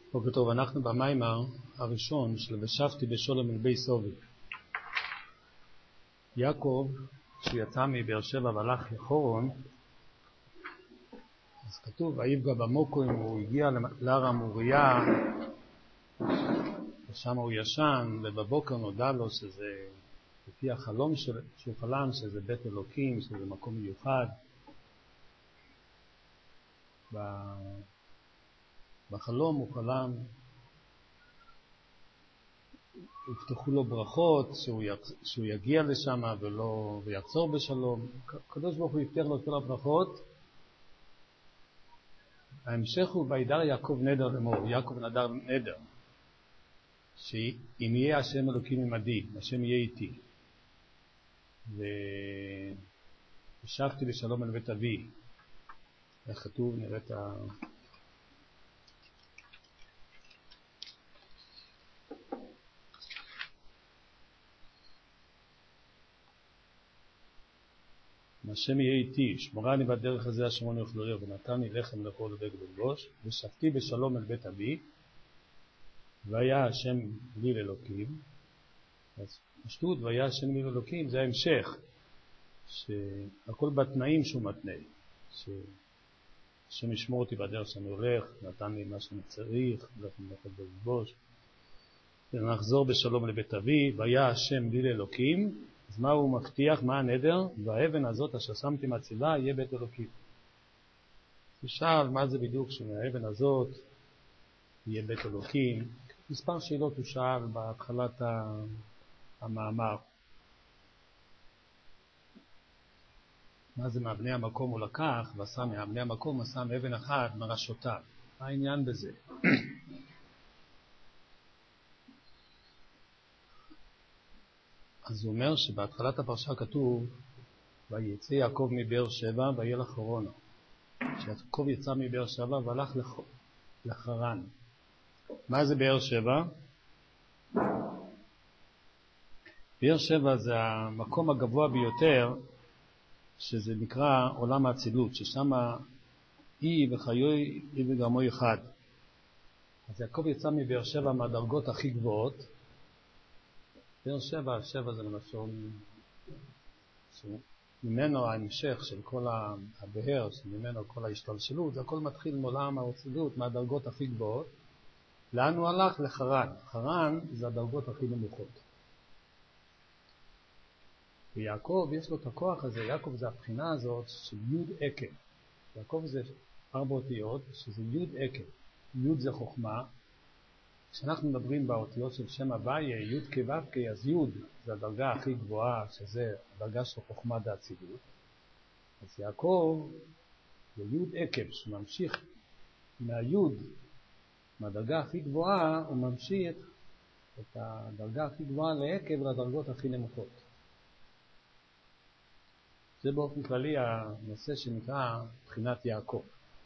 בוקר טוב, אנחנו במיימר הראשון של ושבתי בשולם אל בית סובי. יעקב, כשהוא יצא מבאר שבע והלך לחורון, אז כתוב, ויפגע במוקוים, הוא הגיע להר המוריה, ושם הוא ישן, ובבוקר נודע לו שזה, לפי החלום שהוא חלם, שזה בית אלוקים, שזה מקום מיוחד. בחלום הוא חלם, הבטחו לו ברכות, שהוא יגיע לשם ויחזור בשלום. הקדוש ברוך הוא הבטיח לו את כל הברכות. ההמשך הוא וידר יעקב נדר לאמור, יעקב נדר נדר, שאם יהיה השם אלוקים עמדי, השם יהיה איתי. ושבתי בשלום אל בית אבי. איך כתוב, נראה את השם יהיה איתי, שמורני בדרך הזה השמוני וכלוריה, ונתן לי לחם לאכול ובגד ללבוש, ושבתי בשלום אל בית אבי, והיה השם לי לאלוקים. אז פשטות, והיה השם לי לאלוקים, זה ההמשך, שהכל בתנאים שהוא מתנה, שהשם ישמור אותי בדרך שאני הולך, נתן לי מה שאני צריך, לחם לאכול וללבוש, ונחזור בשלום לבית אבי, והיה השם לי לאלוקים. אז מה הוא מבטיח, מה הנדר? והאבן הזאת אשר שמתי מצילה יהיה בית אלוקים. תשאל מה זה בדיוק שמהאבן הזאת יהיה בית אלוקים. מספר שאלות הוא שאל בהתחלת המאמר. מה זה מהבני המקום הוא לקח ועשה מהבני המקום, עשה מאבן אחת מראשותיו. מה העניין בזה? אז הוא אומר שבהתחלת הפרשה כתוב ויצא יעקב מבאר שבע והיה לחרון. שיעקב יצא מבאר שבע והלך לחרן. מה זה באר שבע? באר שבע זה המקום הגבוה ביותר, שזה נקרא עולם האצילות, ששם אי וחיוי אי וגרמו אחד. אז יעקב יצא מבאר שבע מהדרגות הכי גבוהות. באר שבע, שבע זה למשון שממנו ההמשך של כל הבהר, שממנו כל ההשתלשלות, זה הכל מתחיל מעולם האצילות, מהדרגות הכי גבוהות. לאן הוא הלך? לחרן. חרן זה הדרגות הכי נמוכות. ויעקב יש לו את הכוח הזה, יעקב זה הבחינה הזאת של יוד עקב. יעקב זה 4 אותיות, שזה יוד עקב. יוד זה חוכמה. כשאנחנו מדברים באותיות של שם הוויה, יוד כו' אז יוד זה הדרגה הכי גבוהה, שזה הדרגה של חוכמה דאצילות. אז יעקב זה יוד עקב, שממשיך מהיוד, מהדרגה הכי גבוהה, הוא ממשיך את הדרגה הכי גבוהה לעקב לדרגות הכי נמוכות. זה באופן כללי הנושא שנקרא בחינת יעקב.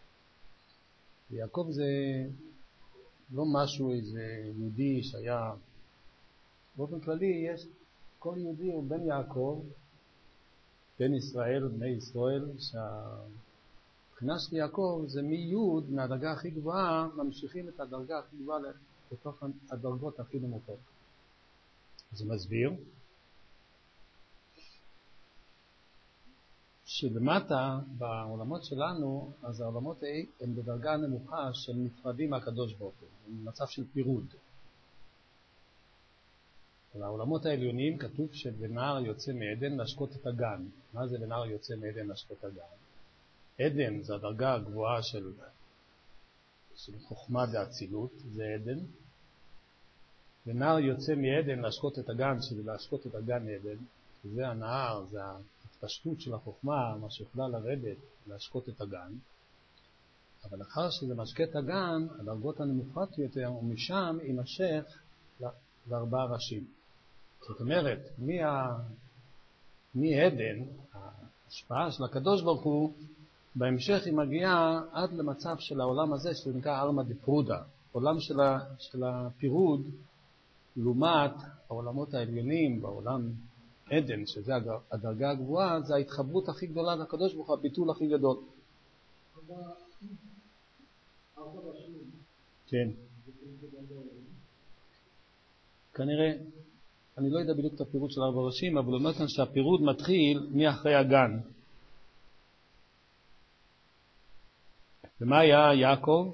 יעקב זה לא משהו איזה יהודי שהיה, באופן כללי יש, כל יהודי הוא בן יעקב, בן ישראל, בני ישראל, שהבחינה של יעקב זה מיוד, מהדרגה הכי גבוהה, ממשיכים את הדרגה הכי גבוהה לתוך הדרגות הכי נמוכות. זה מסביר שלמטה בעולמות שלנו, אז העולמות הם בדרגה נמוכה של נפרדים מהקדוש ברוך הוא, הם במצב של פירוד. בעולמות העליונים כתוב שבנער יוצא מעדן להשקות את הגן. מה זה בנער יוצא מעדן להשקות את הגן? עדן זה הדרגה הגבוהה של חוכמה דאצילות, זה עדן. בנער יוצא מעדן להשקות את הגן, שזה להשקות את הגן עדן, זה הנער, זה ההתפשטות של החוכמה, מה שיכולה לרדת, להשקות את הגן. אבל אחר שזה משקה את הגן, הדרגות הנמוכות יותר, ומשם יימשך ל4 ראשים. זאת אומרת, מעדן, ההשפעה של הקדוש ברוך הוא, בהמשך היא מגיעה עד למצב של העולם הזה, שזה נקרא ארמה דפרודה. עולם של הפירוד, לעומת העולמות העליונים, בעולם עדן, שזה הדרגה הגבוהה, זה ההתחברות הכי גדולה לקדוש ברוך הוא, הביטול הכי גדול. כן. כנראה, אני לא יודע בדיוק את הפירוט של 4 ראשים, אבל הוא אומר כאן שהפירוד מתחיל מאחרי הגן. ומה היה יעקב?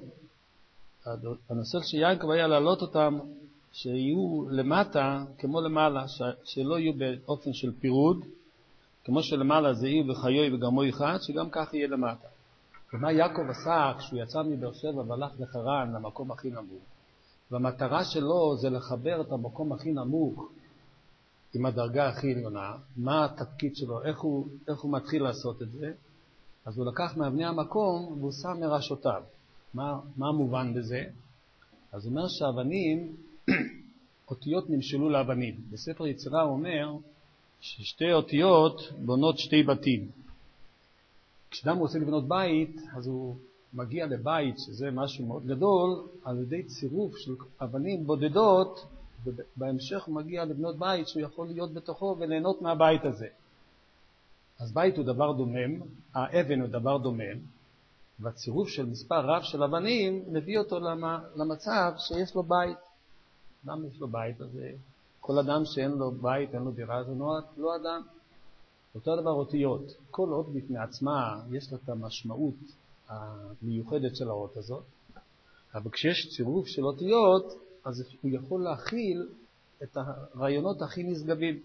הנושא שיעקב היה להעלות אותם שיהיו למטה כמו למעלה, שלא יהיו באופן של פירוד, כמו שלמעלה זה יהיו וחיוי וגרמוי אחד, שגם כך יהיה למטה. ומה יעקב עשה כשהוא יצא מבאר שבע והלך לחרן, למקום הכי נמוך? והמטרה שלו זה לחבר את המקום הכי נמוך עם הדרגה הכי עליונה. מה התפקיד שלו? איך הוא מתחיל לעשות את זה? אז הוא לקח מאבני המקום והוא שם מראשותיו. מה המובן בזה? אז הוא אומר שהאבנים, אותיות נמשלו לאבנים. בספר יצירה הוא אומר ששתי אותיות בונות 2 בתים. כשאדם רוצה לבנות בית, אז הוא מגיע לבית, שזה משהו מאוד גדול, על ידי צירוף של אבנים בודדות, ובהמשך הוא מגיע לבנות בית שהוא יכול להיות בתוכו וליהנות מהבית הזה. אז בית הוא דבר דומם, האבן הוא דבר דומם, והצירוף של מספר רב של אבנים מביא אותו למצב שיש לו בית. למה יש לו בית? אז כל אדם שאין לו בית, אין לו דירה, זה לא אדם. אותו דבר אותיות. כל אות בפני עצמה יש לה את המשמעות המיוחדת של האות הזאת, אבל כשיש צירוף של אותיות, אז הוא יכול להכיל את הרעיונות הכי נשגבים.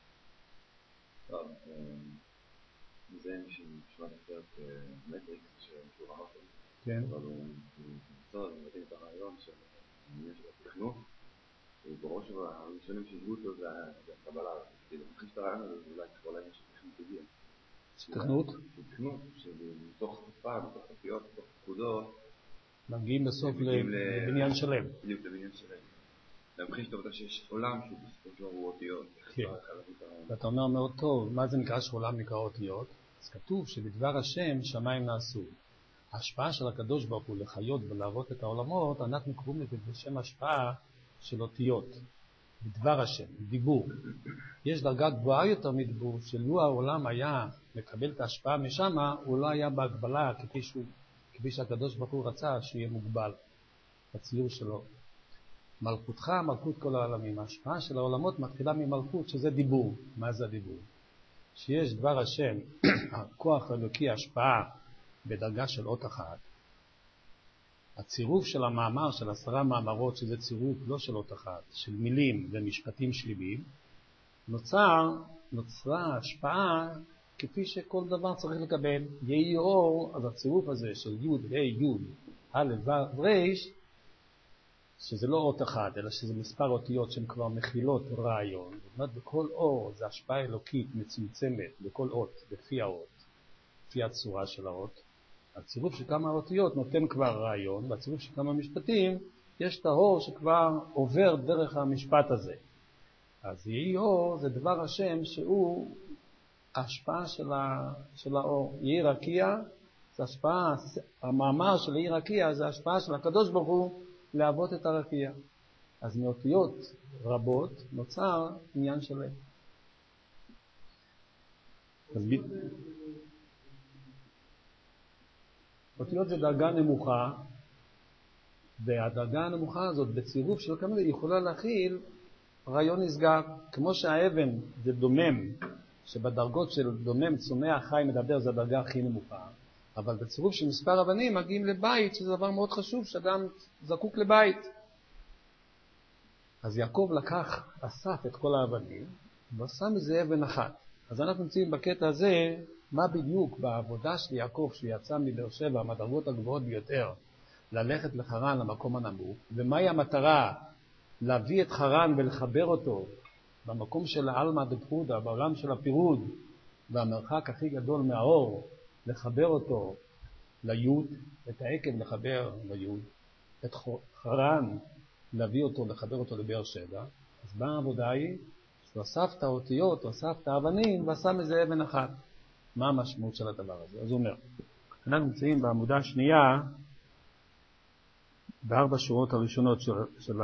טוב, זה נשמע קצת מטריקס שהוא ראה אותו. כן. אבל הוא מבטא את הרעיון של התכנות, ובראש הראשונים שהגעו אותו זה הקבלה. כאילו, מכניס את הרעיון הזה, אולי כל העניין של תכנות הגיע. תכנות? תכנות, שמתוך שפה, מתוך אותיות, מתוך פקודות, מגיעים בסוף לבניין שלם. בדיוק, לבניין שלם. להמחיש את העובדה שיש עולם שהוא בסופו של דבר הוא אותיות. כן. ואתה אומר מאוד טוב, מה זה נקרא שעולם נקרא אותיות? אז כתוב שבדבר השם שמיים נעשו. ההשפעה של הקדוש ברוך הוא לחיות ולהראות את העולמות, אנחנו קוראים לזה בשם השפעה של אותיות. בדבר השם, דיבור. יש דרגה גבוהה יותר מדיבור, שלו העולם היה מקבל את ההשפעה משם, הוא לא היה בהגבלה כפי שהקדוש ברוך הוא רצה שיהיה מוגבל בציור שלו. מלכותך, מלכות כל העולמים. ההשפעה של העולמות מתחילה ממלכות, שזה דיבור. מה זה הדיבור? שיש דבר השם, הכוח האלוקי, השפעה בדרגה של אות אחת. הצירוף של המאמר של 10 מאמרות, שזה צירוף לא של אות אחת, של מילים ומשפטים שלמים, נוצרה השפעה כפי שכל דבר צריך לקבל. יהי אור, אז הצירוף הזה של י' ה' י' ה' ו' ר', שזה לא אות אחת, אלא שזה מספר אותיות שהן כבר מכילות רעיון. זאת אומרת, בכל אור זה השפעה אלוקית מצומצמת, בכל אות, לפי האות, לפי הצורה של האות. הצירוף של כמה אותיות נותן כבר רעיון, והצירוף של כמה משפטים, יש את האור שכבר עובר דרך המשפט הזה. אז יהי אור זה דבר השם שהוא ההשפעה של האור. יהי רקיע, זה השפעה, המאמר של יהי רקיע זה השפעה של הקדוש ברוך הוא להוות את הרקיע. אז מאותיות רבות נוצר עניין שלם. אותיות זה דרגה נמוכה, והדרגה הנמוכה הזאת בצירוף של כמה היא יכולה להכיל רעיון נסגר. כמו שהאבן זה דומם, שבדרגות של דומם צומח חי מדבר זה הדרגה הכי נמוכה, אבל בצירוף של מספר אבנים מגיעים לבית, שזה דבר מאוד חשוב, שאדם זקוק לבית. אז יעקב אסף את כל האבנים ועשה מזה אבן אחת. אז אנחנו נמצאים בקטע הזה מה בדיוק בעבודה של יעקב שיצא מבאר שבע, המדרגות הגבוהות ביותר, ללכת לחרן למקום הנמוך, ומהי המטרה? להביא את חרן ולחבר אותו במקום של העלמא דפרודה, בעולם של הפירוד, והמרחק הכי גדול מהאור, לחבר אותו ליוד, את העקב לחבר ליוד, את חרן להביא אותו, לחבר אותו לבאר שבע. אז מה העבודה היא? שהוא אסף את האותיות, הוא אסף את האבנים ועשה מזה אבן אחת. מה המשמעות של הדבר הזה? אז הוא אומר, אנחנו נמצאים בעמודה השנייה, ב4 שורות הראשונות של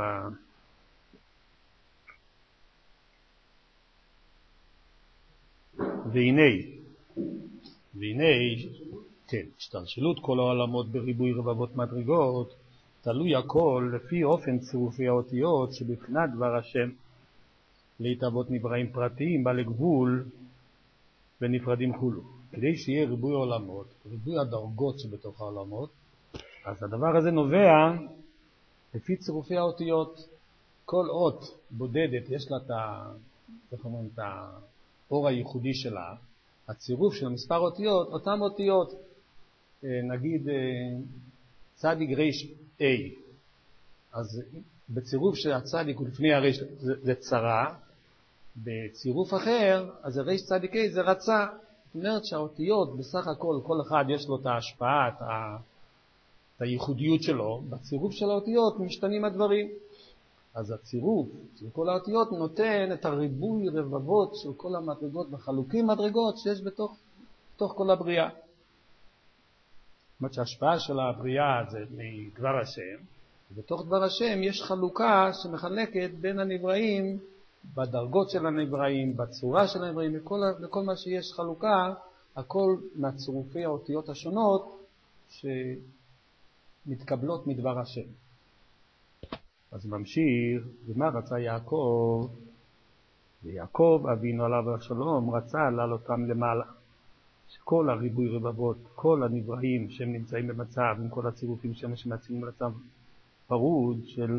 והנה, כן, השתלשלות כל העולמות בריבוי רבבות מדרגות, תלוי הכל לפי אופן צירופי האותיות שבבחינת דבר השם. להתאבות נבראים פרטיים בעלי גבול ונפרדים חולו. כדי שיהיה ריבוי עולמות, ריבוי הדרגות שבתוך העולמות, אז הדבר הזה נובע לפי צירופי האותיות. כל אות בודדת יש לה את האור הייחודי שלה. הצירוף של מספר אותיות, אותם אותיות, נגיד צדיק ריש A, אז בצירוף של הצדיק ולפני הריש זה צרה, בצירוף אחר אז הריש צדיק A זה רצה. זאת אומרת שהאותיות בסך הכל, כל אחד יש לו את ההשפעה, את הייחודיות שלו. בצירוף של האותיות משתנים הדברים. אז הצירוף של כל האותיות נותן את הריבוי רבבות של כל המדרגות וחלוקים מדרגות שיש בתוך כל הבריאה. זאת אומרת שההשפעה של הבריאה זה מדבר השם, ובתוך דבר השם יש חלוקה שמחלקת בין הנבראים, בדרגות של הנבראים, בצורה של הנבראים, לכל מה שיש חלוקה, הכל מהצירופי האותיות השונות שמתקבלות מדבר השם. אז ממשיך, ומה רצה יעקב? ויעקב אבינו עליו השלום רצה לעלותם למעלה. שכל הריבוי רבבות, כל הנבראים שהם נמצאים במצב, עם כל הצירופים שמציעים במצב פרוד של...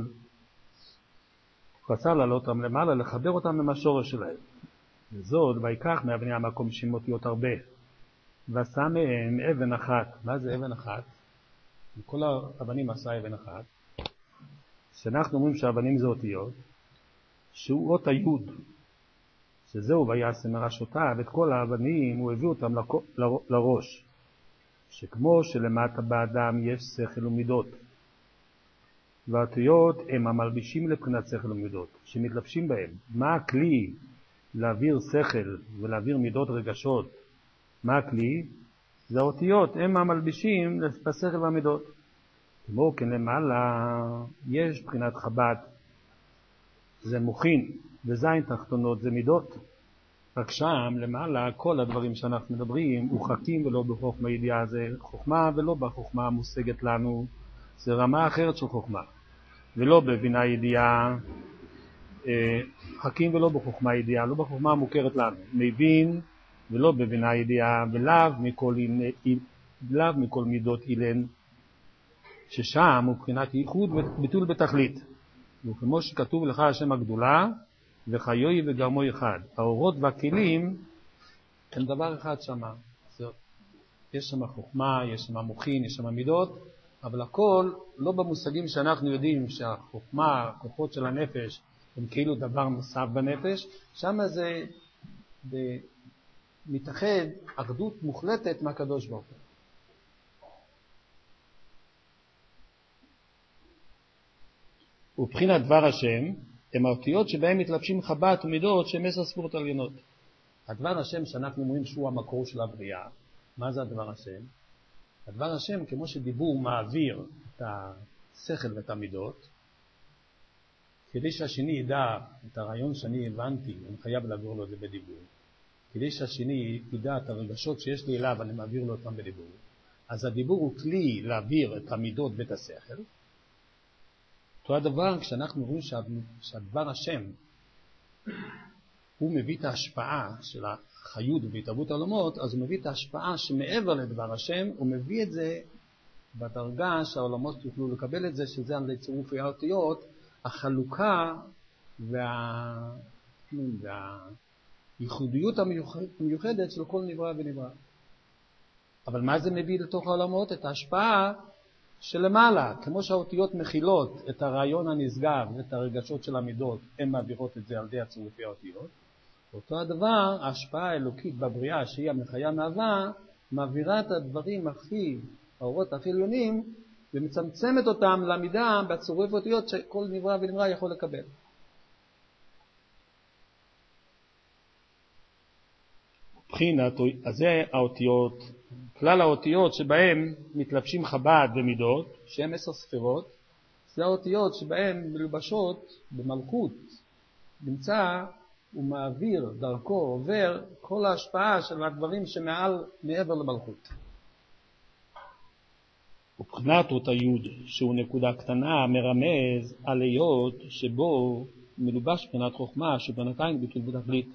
רצה לעלותם למעלה, לחבר אותם עם השורש שלהם. וזאת, ויקח מאבני המקום שמותיות הרבה. ועשה מהם אבן אחת. מה זה אבן אחת? מכל האבנים עשה אבן אחת. שאנחנו אומרים שהאבנים זה אותיות, שהוא אות היוד, שזהו ויעשה מראשותיו, את כל האבנים הוא הביא אותם לראש, שכמו שלמטה באדם יש שכל ומידות, והאותיות הם המלבישים לבחינת שכל ומידות, שמתלבשים בהם. מה הכלי להעביר שכל ולהעביר מידות רגשות? מה הכלי? זה האותיות, הם המלבישים בשכל והמידות. כמו כן למעלה יש בחינת חב"ד, זה מוחין, וזין תחתונות זה מידות. רק שם למעלה כל הדברים שאנחנו מדברים הוחקים ולא בחוכמה ידיעה, זה חוכמה ולא בחוכמה מושגת לנו, זה רמה אחרת של חוכמה, ולא בבינה ידיעה, חכים ולא בחוכמה ידיעה, לא בחוכמה מוכרת לנו, מבין ולא בבינה ידיעה, ולאו מכל מידות אילן, ששם הוא בחינת ייחוד וביטול בתכלית. וכמו שכתוב לך השם הגדולה וחיוי וגרמו אחד, האורות והכלים הם דבר אחד שם. יש שם חוכמה, יש שם מוחין, יש שם מידות, אבל הכל לא במושגים שאנחנו יודעים שהחוכמה, הכוחות של הנפש הם כאילו דבר נוסף בנפש. שם זה מתאחד אחדות מוחלטת מהקדוש ברוך הוא. ובחינת דבר השם הם האותיות שבהם מתלבשים חב"ד ומידות שהם 10 ספירות עליונות. הדבר השם שאנחנו אומרים שהוא המקור של הבריאה, מה זה הדבר השם? הדבר השם כמו שדיבור מעביר את השכל ואת המידות, כדי שהשני ידע את הרעיון שאני הבנתי, אני חייב להעביר לו את זה בדיבור. כדי שהשני ידע את הרגשות שיש לי אליו, אני מעביר לו אותם בדיבור. אז הדיבור הוא כלי להעביר את המידות ואת השכל. אותו הדבר כשאנחנו רואים שהדבר השם הוא מביא את ההשפעה של החיות והתהוות העולמות, אז הוא מביא את ההשפעה שמעבר לדבר השם, הוא מביא את זה בדרגה שהעולמות יוכלו לקבל את זה, שזה על צירופי האותיות, החלוקה והייחודיות המיוחדת של כל נברא ונברא. אבל מה זה מביא לתוך העולמות? את ההשפעה שלמעלה, כמו שהאותיות מכילות את הרעיון הנשגב ואת הרגשות של המידות, הן מעבירות את זה על ידי הצירופי האותיות. אותו הדבר, ההשפעה האלוקית בבריאה שהיא המחיה מהווה, מעבירה את הדברים האורות הכי עליונים, ומצמצמת אותם למידה בצירופי האותיות שכל נברא ונברא יכול לקבל. בחינת, אז זה האותיות, כלל האותיות שבהם מתלבשים חב"ד ומידות, שהן 10 ספירות, זה האותיות שבהם מלובשות במלכות, נמצא ומעביר דרכו, עובר כל ההשפעה של הדברים מעבר למלכות. ובחינת אות היוד, שהוא נקודה קטנה, מרמז על היות שבו מלובש מבחינת חוכמה שבינתיים ביטול בתכלית.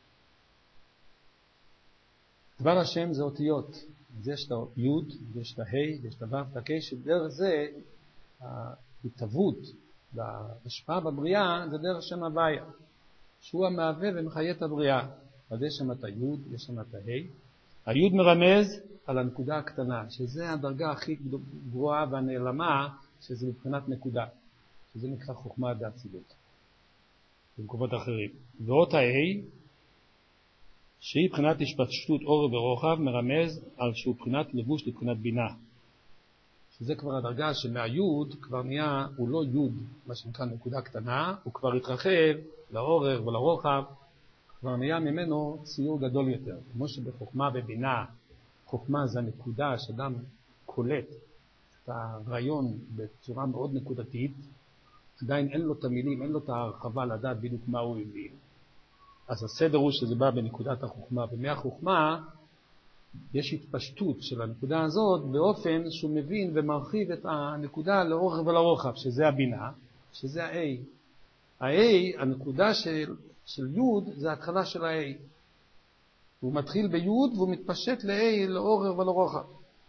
דבר השם זה אותיות. אז יש את היוד, יש את ההי, יש את הוו, את הקי, שדרך זה ההתהוות וההשפעה בבריאה זה דרך שם הוויה, שהוא המהווה ומחיה את הבריאה. אז יש שם את היוד, יש שם את ההי. היוד מרמז על הנקודה הקטנה, שזה הדרגה הכי גבוהה והנעלמה, שזה מבחינת נקודה, שזה נקרא חוכמה באצילות במקומות אחרים. ואות ההי, שהיא מבחינת השפשטות אור ורוחב, מרמז על שהוא מבחינת לבוש לבחינת בינה, שזה כבר הדרגה שמהיוד כבר נהיה, הוא לא יוד, מה שנקרא נקודה קטנה, הוא כבר התרחב לאורך ולרוחב, כבר נהיה ממנו ציור גדול יותר. כמו שבחוכמה ובינה, חוכמה זה הנקודה שאדם קולט את הרעיון בצורה מאוד נקודתית, עדיין אין לו את המילים, אין לו את ההרחבה לדעת בדיוק מה הוא הבין. אז הסדר הוא שזה בא בנקודת החוכמה, ומהחוכמה יש התפשטות של הנקודה הזאת באופן שהוא מבין ומרחיב את הנקודה לאורך ולרוחב, שזה הבינה, שזה ה-A. ה-A, הנקודה של יוד, זה ההתחלה של ה-A. הוא מתחיל ביוד והוא מתפשט ל-A לאורך ולרוחב.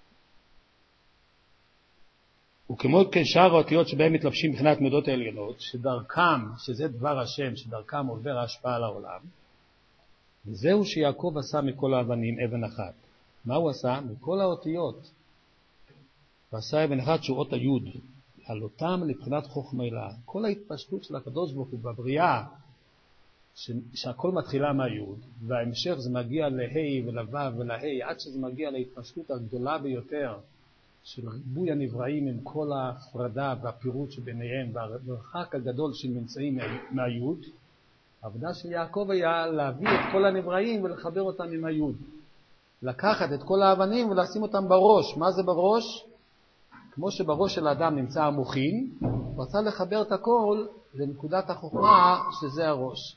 וכמו כשאר האותיות שבהם מתלבשים מבחינת מידות העליונות, שדרכם, שזה דבר השם, שדרכם עובר ההשפעה על העולם, וזהו שיעקב עשה מכל האבנים אבן אחת. מה הוא עשה? מכל האותיות. הוא עשה אבן אחת שהוא אות היוד, על אותם לבחינת חוכמה אלה. כל ההתפשטות של הקדוש ברוך הוא בבריאה, שהכל מתחילה מהיוד, וההמשך זה מגיע להי ולוו ולהי, עד שזה מגיע להתפשטות הגדולה ביותר, של ריבוי הנבראים עם כל ההפרדה והפירוט שביניהם והמרחק הגדול שנמצאים מהיוד. העבודה של יעקב היה להביא את כל הנבראים ולחבר אותם עם היוד. לקחת את כל האבנים ולשים אותם בראש. מה זה בראש? כמו שבראש של האדם נמצא המוחין, הוא רצה לחבר את הכל לנקודת החוכמה שזה הראש.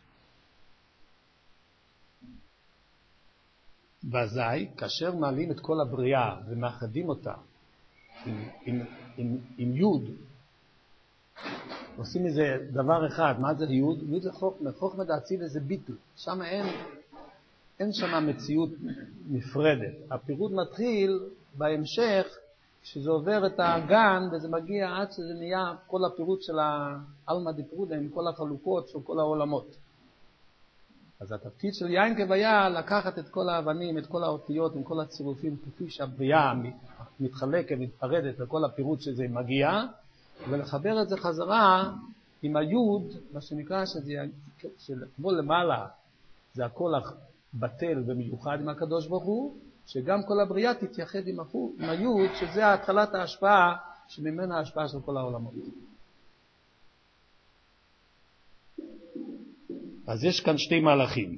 ואזי, כאשר מעלים את כל הבריאה ומאחדים אותה עם יוד, עושים מזה דבר אחד. מה זה יוד? יוד זה חוכמה. חוכמה דאציל זה ביטול. שם אין שם מציאות נפרדת. הפירוט מתחיל בהמשך, כשזה עובר את הגן, וזה מגיע עד שזה נהיה כל הפירוט של האלמא דפרודה, עם כל החלוקות של כל העולמות. אז התפקיד של יעקב היה לקחת את כל האבנים, את כל האותיות, עם כל הצירופים, כפי שהבריאה מתחלקת, מתפרדת לכל הפירוט שזה מגיע, ולחבר את זה חזרה עם היוד, מה שנקרא שבו למעלה זה הכל בטל ומיוחד עם הקדוש ברוך הוא, שגם כל הבריאה תתייחד עם היוד, שזה התחלת ההשפעה, שממנה ההשפעה של כל העולמות. אז יש כאן שתי מהלכים.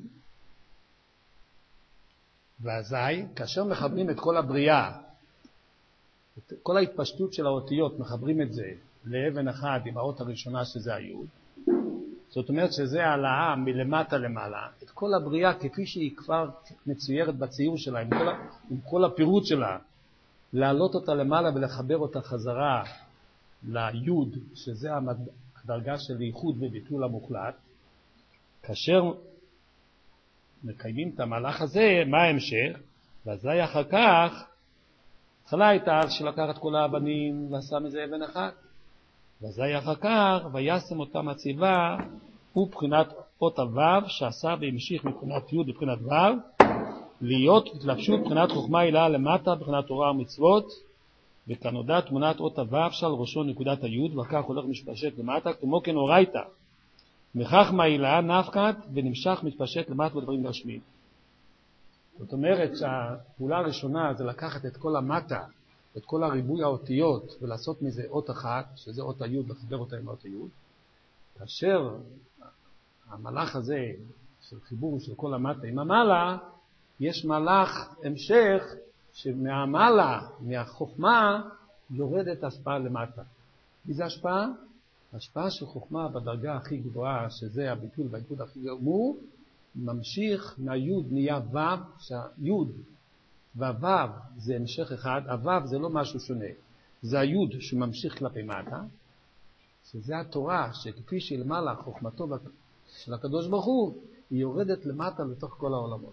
ואזי, כאשר מחברים את כל הבריאה, את כל ההתפשטות של האותיות, מחברים את זה לאבן אחת עם האות הראשונה שזה היוד, זאת אומרת שזה העלאה מלמטה למעלה, את כל הבריאה כפי שהיא כבר מצוירת בציור שלה, עם כל הפירוט שלה, להעלות אותה למעלה ולחבר אותה חזרה ליוד, שזה הדרגה של ייחוד וביטול המוחלט. כאשר מקיימים את המהלך הזה, מה ההמשך? ואזי אחר כך, התחלה הייתה שלקח את כל האבנים ועשה מזה אבן אחת. ואזי אחר כך, וישם אותם הציבה, הוא בחינת אות הוו, שעשה והמשיך מבחינת י' לבחינת ו', להיות התלבשות בחינת חוכמה הילה למטה, בחינת תורה ומצוות, וכנודע תמונת אות הוו של ראשו נקודת הי', וכך הולך משפשט למטה, כמו כן אורייתא. מכך מהילה נפקת ונמשך מתפשט למטה בדברים גשמיים. זאת אומרת שהפעולה הראשונה זה לקחת את כל המטה, את כל הריבוי האותיות, ולעשות מזה אות אחת, שזה אות היוד, לחבר אותה עם אות היוד. כאשר המהלך הזה של חיבור של כל המטה עם המעלה, יש מהלך המשך שמהמעלה, מהחוכמה, יורדת השפעה למטה. איזה השפעה? השפעה של חוכמה בדרגה הכי גבוהה, שזה הביטול והעיבוד הכי גמור, ממשיך מהיוד נהיה וו, שהיוד והוו זה המשך אחד, הוו זה לא משהו שונה, זה היוד שממשיך כלפי מטה, שזה התורה, שכפי שהיא למעלה, חוכמתו של הקדוש ברוך הוא, היא יורדת למטה לתוך כל העולמות.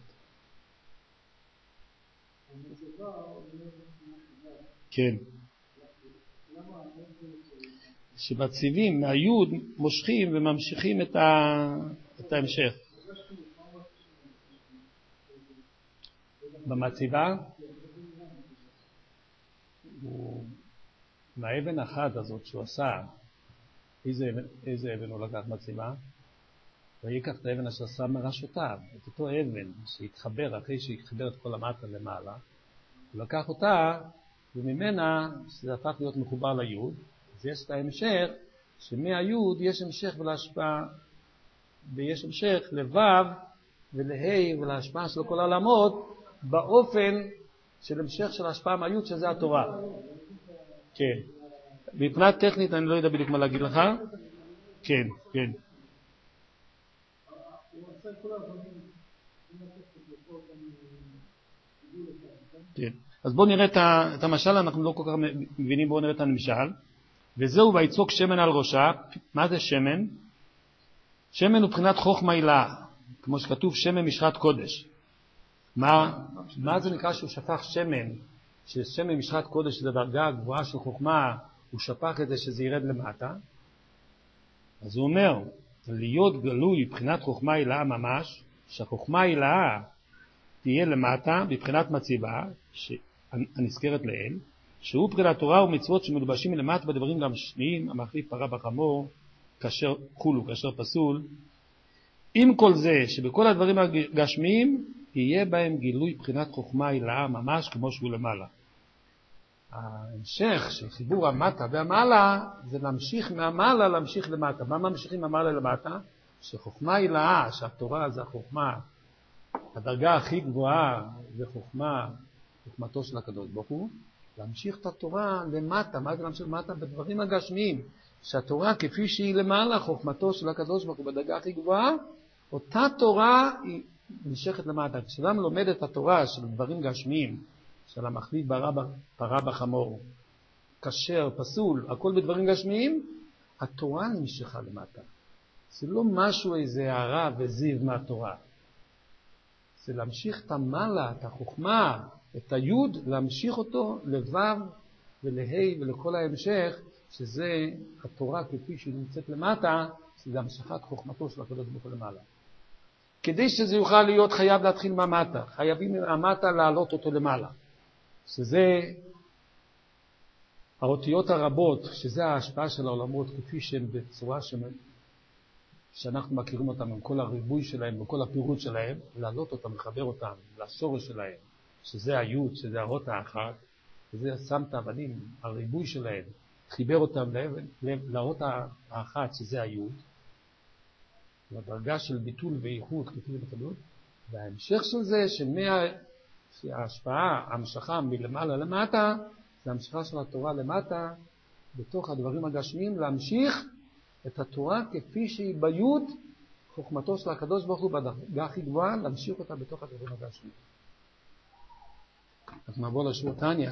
כן. שבציבים מהיוד מושכים וממשיכים את ההמשך. במצבה, מהאבן אחת הזאת שהוא עשה, איזה אבן הוא לקח מצבה? ויקח את האבן אשר עשה מראשותיו, את אותו אבן שהתחבר אחרי שהתחבר את כל המטה למעלה, הוא לקח אותה וממנה שזה הפך להיות מחובר ליוד. אז יש את ההמשך שמהיוד יש המשך ולהשפעה, ויש המשך לוו ולהי ולהשפעה של כל העולמות באופן של המשך של ההשפעה מהיוד, שזה התורה. כן. מבחינת טכנית אני לא יודע בדיוק מה להגיד לך. כן, כן. כן. אז בואו נראה את המשל, אנחנו לא כל כך מבינים, בואו נראה את המשל. וזהו ויצוק שמן על ראשה. מה זה שמן? שמן הוא בחינת חוכמה עילה, כמו שכתוב שמן משחת קודש. מה זה נקרא שהוא שפך שמן? ששמן משחת קודש זה דרגה גבוהה של חוכמה, הוא שפך את זה שזה ירד למטה. אז הוא אומר, להיות גלוי בבחינת חוכמה עילה ממש, שהחוכמה עילה תהיה למטה בבחינת מציבה, הנזכרת לאל, שהוא בחינת תורה ומצוות שמלובשים מלמטה בדברים גשמיים, המחליף פרה בחמור, כאשר כולו, כאשר פסול. עם כל זה שבכל הדברים הגשמיים יהיה בהם גילוי בחינת חוכמה עילה ממש כמו שהוא למעלה. ההמשך של חיבור המטה והמעלה זה להמשיך מהמעלה להמשיך למטה. מה ממשיכים מהמעלה למטה? שחוכמה עילה, שהתורה זה החוכמה, הדרגה הכי גבוהה זה חוכמתו של הקדוש ברוך הוא, להמשיך את התורה למטה. מה זה להמשיך למטה? בדברים הגשמיים, שהתורה כפי שהיא למעלה, חוכמתו של הקדוש ברוך הוא בדרגה הכי גבוהה, אותה תורה היא נמשכת למטה. כשאדם לומד את התורה של דברים גשמיים, של המחליף פרה בחמור, כשר, פסול, הכל בדברים גשמיים, התורה נמשכה למטה. זה לא משהו, איזה הערה וזיו מהתורה. זה להמשיך את המעלה, את החוכמה, את היוד, להמשיך אותו לבב ולהי ולכל ההמשך, שזה התורה כפי שהיא נמצאת למטה, זה המשכת חוכמתו של הקדוש ברוך הוא למעלה. כדי שזה יוכל להיות חייב להתחיל מהמטה, חייבים מהמטה להעלות אותו למעלה. שזה האותיות הרבות, שזה ההשפעה של העולמות כפי שהן בצורה שאנחנו מכירים אותם עם כל הריבוי שלהם וכל הפירוט שלהם, להעלות אותם, לחבר אותם לשורש שלהם, שזה היוד, שזה האות האחת, וזה שמת אבנים, הריבוי שלהם, חיבר אותם לאות האחת, שזה היוד, לדרגה של ביטול ואיכות כפי ובחדות, וההמשך של זה שההשפעה, המשכה מלמעלה למטה, זה המשכה של התורה למטה, בתוך הדברים הגשמיים, להמשיך את התורה כפי שהיא ביוד, חוכמתו של הקדוש ברוך הוא בדרגה הכי גבוהה, להמשיך אותה בתוך הדברים הגשמיים. אז נעבור לשיעור תניא.